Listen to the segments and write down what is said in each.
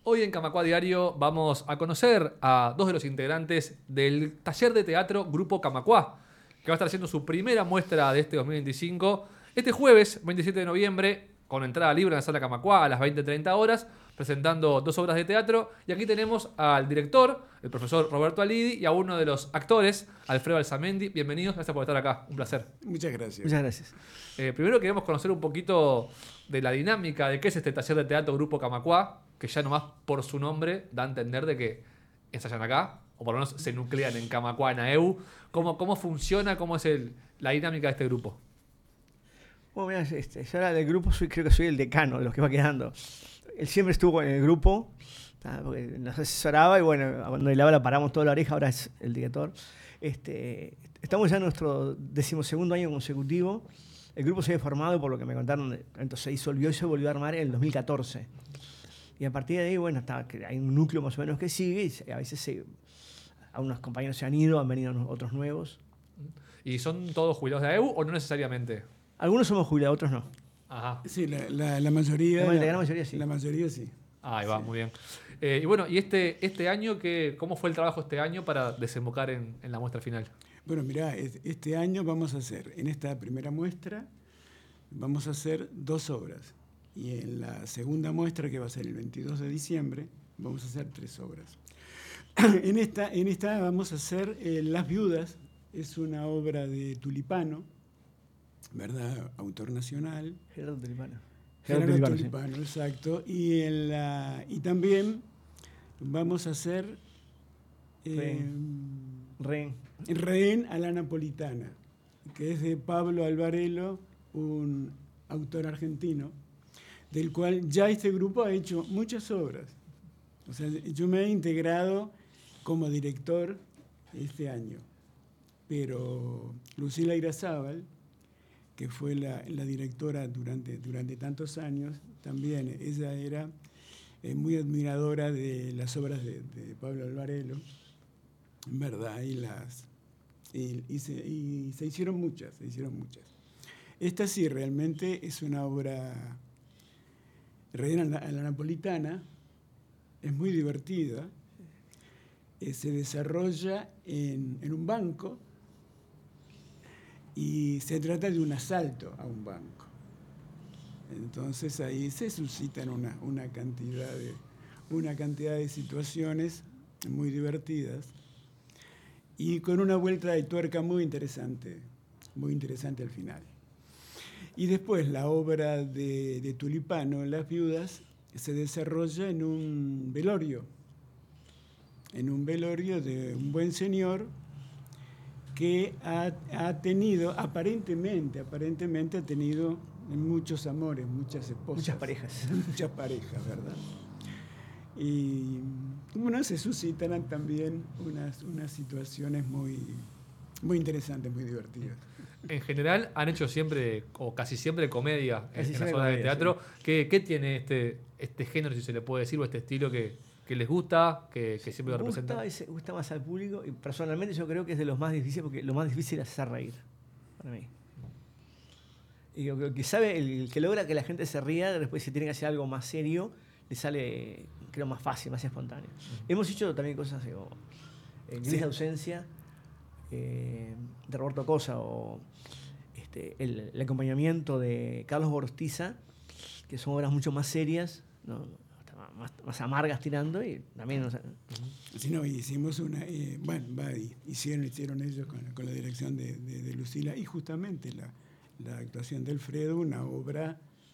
Hoy en Camacuá Diario vamos a conocer a dos de los integrantes del taller de teatro Grupo Camacuá, que va a estar haciendo su primera muestra de este 2025, este jueves 27 de noviembre, con entrada libre en la Sala Camacuá a las 20:30 horas, presentando dos obras de teatro. Y aquí tenemos al director, el profesor Roberto Alidi, y a uno de los actores, Alfredo Alzamendi. Bienvenidos, gracias por estar acá, un placer. Muchas gracias. Muchas gracias. Primero queremos conocer un poquito de la dinámica de qué es este taller de teatro Grupo Camacuá, que ya nomás por su nombre da a entender de que ensayan acá, o por lo menos se nuclean en Camacuá, en AEU. ¿Cómo funciona? ¿Cómo es la dinámica de este grupo? Bueno, mira, yo ahora del grupo creo que soy el decano de los que va quedando. Él siempre estuvo en el grupo, porque nos asesoraba y bueno, cuando él habla paramos toda la oreja, ahora es el director. Estamos ya en nuestro 12º año consecutivo. El grupo se había formado, por lo que me contaron, entonces se disolvió y se volvió a armar en el 2014. Y a partir de ahí, bueno, hay un núcleo más o menos que sigue y a veces algunos compañeros se han ido, han venido otros nuevos. ¿Y son todos jubilados de AEU o no necesariamente? Algunos somos jubilados, otros no. Ajá. Sí, la mayoría. La gran mayoría sí. La mayoría sí. Ahí va, Sí. muy bien. Y bueno, ¿y este año cómo fue el trabajo este año para desembocar en la muestra final? Bueno, mirá, este año vamos a hacer, en esta primera muestra, vamos a hacer 2 obras. Y en la segunda muestra, que va a ser el 22 de diciembre, vamos a hacer 3 obras. En esta vamos a hacer Las Viudas, es una obra de Tulipano, ¿verdad? Autor nacional. Gerardo Tulipano. Gerardo Tulipano, sí. Exacto. Y también vamos a hacer Rehén a la Napolitana, que es de Pablo Alvarelo, un autor argentino, del cual ya este grupo ha hecho muchas obras. O sea, yo me he integrado como director este año, pero Lucila Irazábal, que fue la directora durante tantos años, también ella era muy admiradora de las obras de Pablo Alvarelo, ¿verdad? Y se hicieron muchas, Esta sí realmente es una obra Rehén a la Napolitana, es muy divertida, se desarrolla en un banco y se trata de un asalto a un banco. Entonces ahí se suscitan una cantidad de situaciones muy divertidas y con una vuelta de tuerca muy interesante al final. Y después la obra de Tulipano, Las Viudas, se desarrolla en un velorio de un buen señor que ha tenido, aparentemente ha tenido muchos amores, muchas esposas. Muchas parejas. Muchas parejas, ¿verdad? Y bueno, se suscitan también unas situaciones muy interesantes, muy divertidas. En general han hecho siempre, o casi siempre, comedia en las obras de comedia, teatro. Sí. ¿Qué tiene este género, si se le puede decir, o este estilo que les gusta, que siempre lo representa? Gusta más al público y personalmente yo creo que es de los más difíciles, porque lo más difícil es hacer reír, para mí. Y el que sabe, el que logra que la gente se ría, después si tiene que hacer algo más serio, le sale, creo, más fácil, más espontáneo. Hemos hecho también cosas como Gris de ausencia, de Roberto Cosa, o el acompañamiento de Carlos Gorostiza, que son obras mucho más serias, ¿no? Más amargas tirando, y también, o sea, Sí, no, hicimos hicieron ellos con la dirección de Lucila, y justamente la actuación de Alfredo, una obra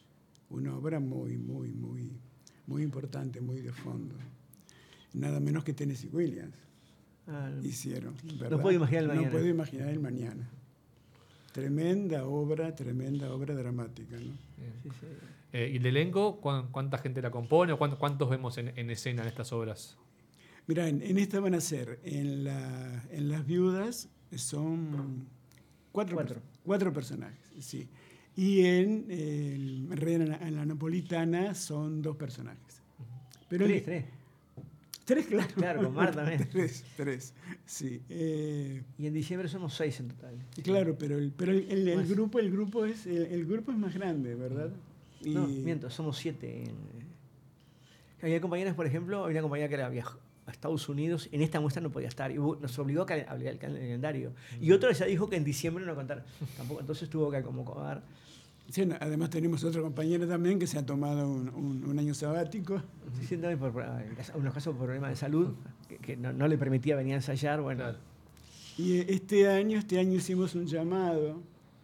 muy importante, muy de fondo. Nada menos que Tennessee Williams hicieron, ¿verdad? No puedo imaginar el mañana. No puedo imaginar el mañana. Tremenda obra dramática, ¿no? sí. ¿Y el elenco? ¿Cuánta gente la compone? ¿O cuántos vemos en escena en estas obras? Mira, en esta van a ser, en Las Viudas son cuatro personajes, sí. Y en Rehén a la Napolitana son 2 personajes. Pero Tres, claro. Claro, con Mar también. Tres, sí. Y en diciembre somos 6 en total. Claro, pero el grupo es más grande, ¿verdad? No, miento, somos 7. Había compañeras, por ejemplo, había una compañera que era viajó a Estados Unidos, en esta muestra no podía estar, y nos obligó a abrir el calendario. Y otra ya dijo que en diciembre no iba a contar. Tampoco, entonces tuvo que acomodar. Sí, no, además tenemos otro compañero también que se ha tomado un año sabático. Sí, también por unos casos por problemas de salud, que no le permitía venir a ensayar. Bueno. Claro. Y este año hicimos un llamado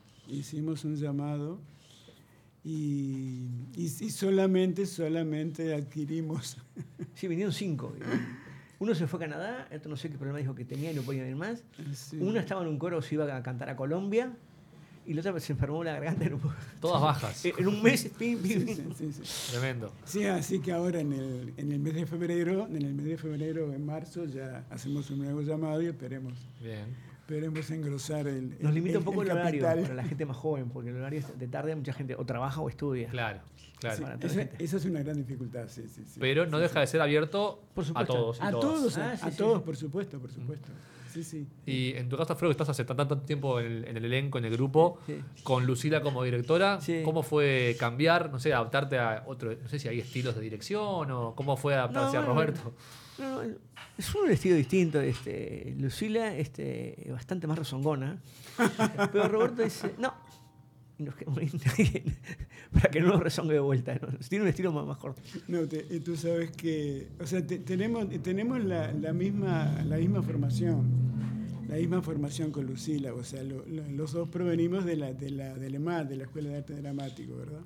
y solamente adquirimos. Sí, vinieron 5. Uno se fue a Canadá, otro no sé qué problema dijo que tenía y no podía venir más. Sí. Uno estaba en un coro, se iba a cantar a Colombia, y la otra se enfermó la garganta. Todas bajas. En un mes, pim, pim, pim. Sí. Tremendo. Sí, así que ahora en el mes de febrero, en marzo, ya hacemos un nuevo llamado y esperemos engrosar el Nos limita un poco el horario capital. para la gente más joven, porque el horario de tarde mucha gente o trabaja o estudia. Claro. Sí, esa es una gran dificultad, sí. Pero no deja de ser abierto Por a supuesto. todos. y A todas. todos, Sí. todos, por supuesto. Sí. Y en tu caso, Alfredo, que estás hace tanto tiempo en el elenco, en el grupo, Sí. con Lucila como directora, Sí. ¿cómo fue cambiar, no sé, adaptarte a otro, no sé si hay estilos de dirección o cómo fue adaptarse a Roberto? No, es un estilo distinto. Lucila bastante más rezongona. Pero Roberto dice, no. Y nos quedamos ahí, para que no nos rezongue de vuelta. ¿No? Tiene un estilo más corto. No, tú sabes que, o sea, tenemos la misma formación con Lucila, o sea, los dos provenimos de la EMAD, de la Escuela de Arte Dramático, ¿verdad?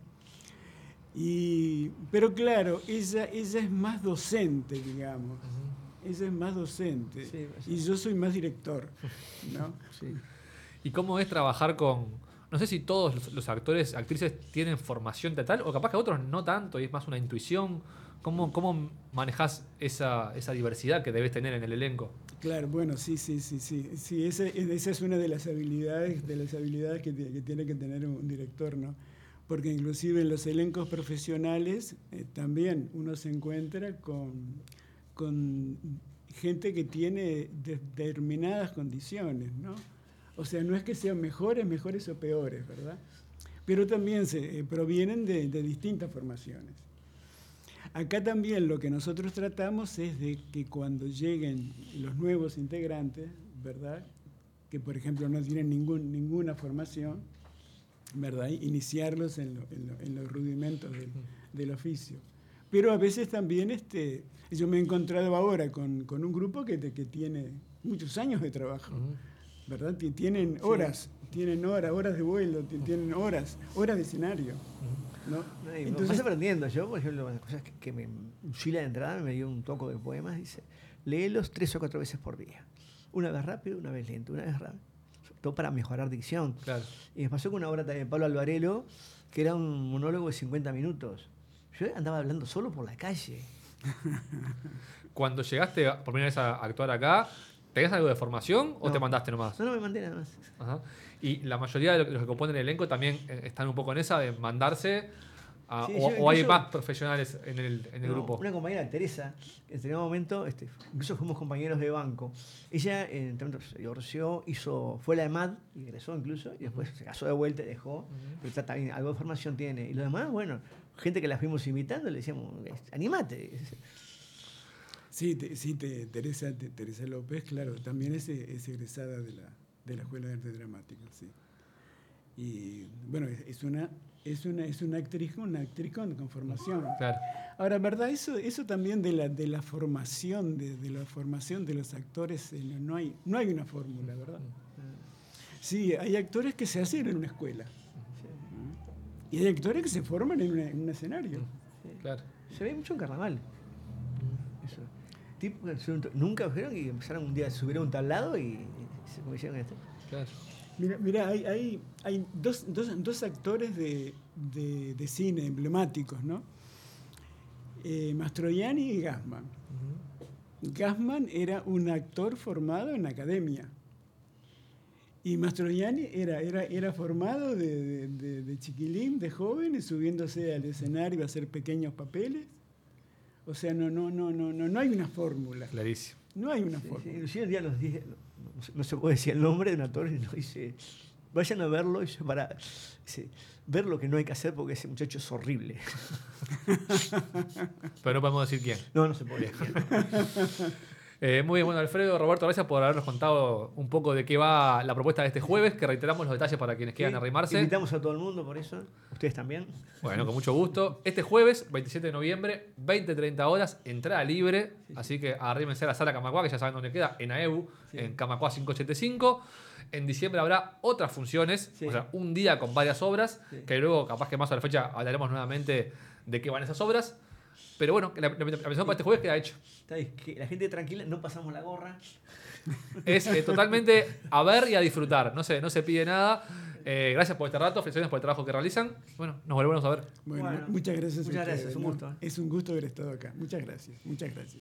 Pero claro, ella es más docente, digamos. Ella es más docente. Sí, y yo soy más director, ¿no? Sí. ¿Y cómo es trabajar con, no sé si todos los actores, actrices tienen formación teatral o capaz que otros no tanto y es más una intuición? ¿Cómo manejás esa diversidad que debes tener en el elenco? Claro, bueno, sí, esa es una de las habilidades que tiene que tener un director, ¿no? Porque inclusive en los elencos profesionales también uno se encuentra con gente que tiene determinadas condiciones, ¿no? O sea, no es que sean mejores o peores, ¿verdad? Pero también provienen de distintas formaciones. Acá también lo que nosotros tratamos es de que cuando lleguen los nuevos integrantes, ¿verdad? Que por ejemplo no tienen ninguna formación, ¿verdad? Iniciarlos en los rudimentos del oficio. Pero a veces también yo me he encontrado ahora con un grupo que tiene muchos años de trabajo, ¿verdad? Tienen horas, horas de vuelo, tienen horas de escenario, ¿no? Entonces, vas aprendiendo. Yo, por ejemplo, las cosas que Lucila de entrada me dio un toco de poemas, dice, léelos 3 o 4 veces por día. Una vez rápido, una vez lento, una vez rápido. Todo para mejorar dicción. Claro. Y me pasó con una obra también de Pablo Alvarelo, que era un monólogo de 50 minutos. Yo andaba hablando solo por la calle. Cuando llegaste por primera vez a actuar acá, ¿tenías algo de formación o No. te mandaste nomás? No me mandé nada más. Ajá. Y la mayoría de los que componen el elenco también están un poco en esa de mandarse Sí, o hay incluso- más profesionales en el No, grupo. Una compañera, Teresa, que en determinado momento, incluso fuimos compañeros de banco. Ella se divorció, fue a la EMAD, ingresó incluso, y después se casó de vuelta y dejó. Pero está también, algo de formación tiene. Y lo demás, bueno, gente que la fuimos invitando, le decíamos, animate. Sí, Teresa López, claro, también es egresada de la Escuela de Arte Dramático, sí. Y bueno, es una actriz con formación. Claro. Ahora, ¿verdad? Eso también de la formación, de la formación de los actores, no hay una fórmula, ¿verdad? Sí, hay actores que se hacen en una escuela. Y hay actores que se forman en un escenario. Claro. Se ve mucho en carnaval. Eso. Tipo, nunca fueron y empezaron un día a subir a un tablado y se hicieron esto. Claro. Mira, hay dos actores de cine emblemáticos, ¿no? Mastroianni y Gassman. Gassman era un actor formado en la academia. Y Mastroianni era formado de chiquilín, de joven, subiéndose al escenario a hacer pequeños papeles. O sea, no hay una fórmula. Clarísimo. No hay una Sí, fórmula. inclusive un día nos dice, no se puede decir el nombre de un actor y nos dice, Vayan a verlo y para ver lo que no hay que hacer porque ese muchacho es horrible. Pero no podemos decir quién. No se puede. Muy bien, bueno, Alfredo, Roberto, gracias por habernos contado un poco de qué va la propuesta de este jueves, que reiteramos los detalles para quienes quieran arrimarse. Invitamos a todo el mundo por eso. Ustedes también. Bueno, con mucho gusto. Este jueves, 27 de noviembre, 20-30 horas, entrada libre. Así que arrímense a la sala Camacuá, que ya saben dónde queda, en AEBU, en Camacuá 585. En diciembre habrá otras funciones, o sea, un día con varias obras, que luego, capaz que más a la fecha, hablaremos nuevamente de qué van esas obras. Pero bueno, la presentación para este jueves queda hecho. Está bien, que la gente tranquila, no pasamos la gorra. Es totalmente a ver y a disfrutar. No se pide nada. Gracias por este rato, felicidades por el trabajo que realizan. Bueno, nos volvemos a ver. Bueno, muchas gracias. Muchas gracias, un gusto. Es un gusto haber estado acá. Muchas gracias.